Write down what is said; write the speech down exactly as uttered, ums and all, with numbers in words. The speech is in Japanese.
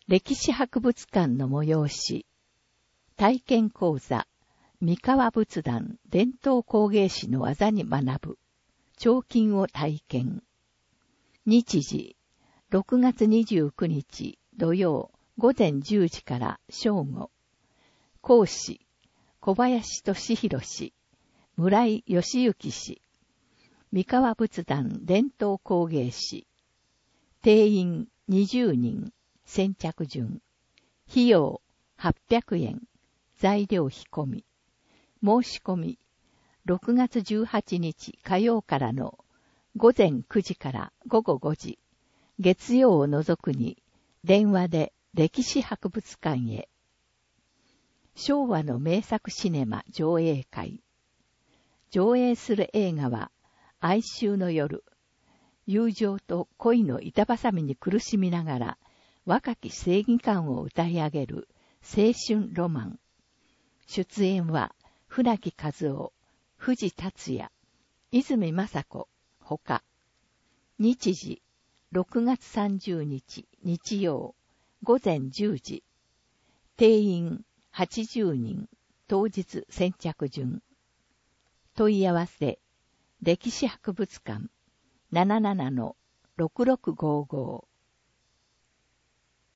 歴史博物館の催し、体験講座、三河仏壇伝統工芸士の技に学ぶ、彫金を体験。日時、ろくがつにじゅうくにち土曜午前じゅうじから正午。講師、小林俊弘氏、村井義行氏、三河仏壇伝統工芸士。定員にじゅうにん、先着順。費用はっぴゃくえん、材料費込み。申し込み、ろくがつじゅうはちにち火曜からの午前くじからごごごじ、月曜を除くに電話で歴史博物館へ。昭和の名作シネマ上映会。上映する映画は、哀愁の夜。友情と恋の板挟みに苦しみながら、若き正義感を歌い上げる青春ロマン。出演は、船木和夫、藤達也、泉雅子、ほか。日時、ろくがつさんじゅうにち日曜、午前じゅうじ。定員はちじゅうにん、当日先着順。問い合わせ、歴史博物館 ななななのろくろくごーごー